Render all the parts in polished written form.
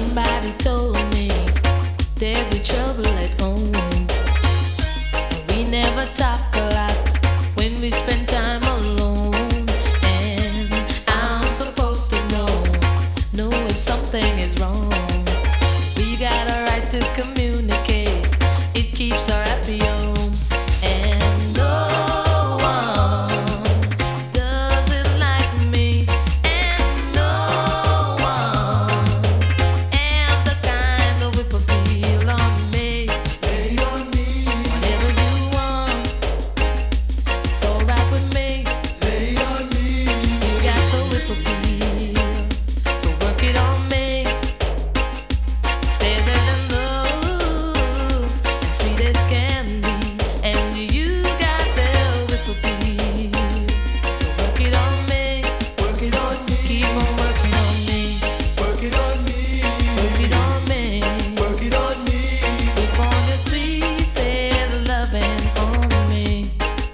Somebody told me there'd be trouble at home. We never talk a lot when we spend time alone. And I'm supposed to know if something is wrong. We got a right to communicate. It keeps our happy home. And no one does it like me. And no one have the kind of whip appeal on me. Lay on me, Whatever you want, it's alright with me. lay on me, You got the whip appeal, so work it on me. It's better than love, and sweet as candy. And you got the whip appeal, so work it on me. work it on me, Keep on working on me. work it on me, Work it on me. work it on me. Keep on your sweet, sad loving on me.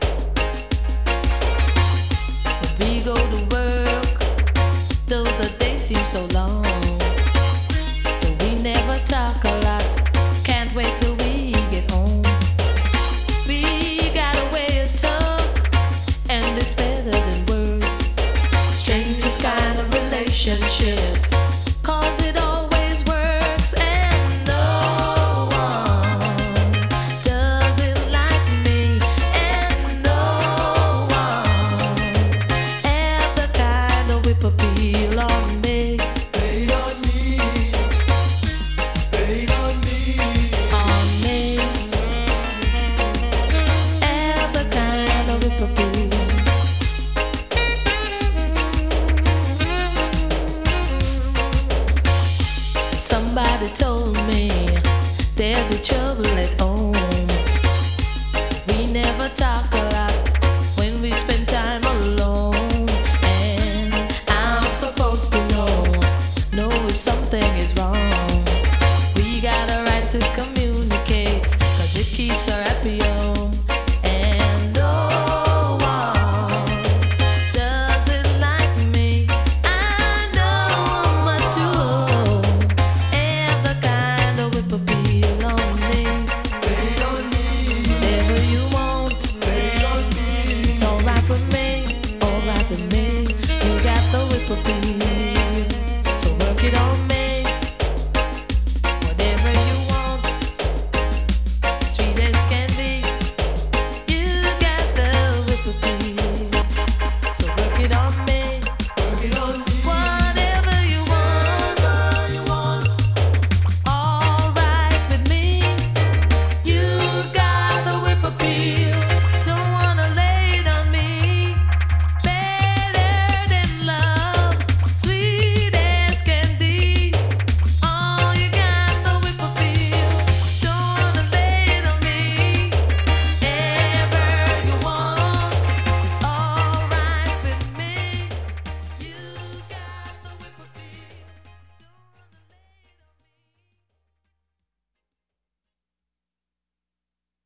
When we go to work, though the day seems so long, but we never talk a lot. Can't wait till we get home. We got a way to talk, and it's better than words. Strangest kind of relationship, 'cause it always works. And no one does it like me. And no one have the kind of whip appeal on me. Lay on me, lay on me, On me. Have the kind of whip appeal. Somebody told me there'd be trouble at home.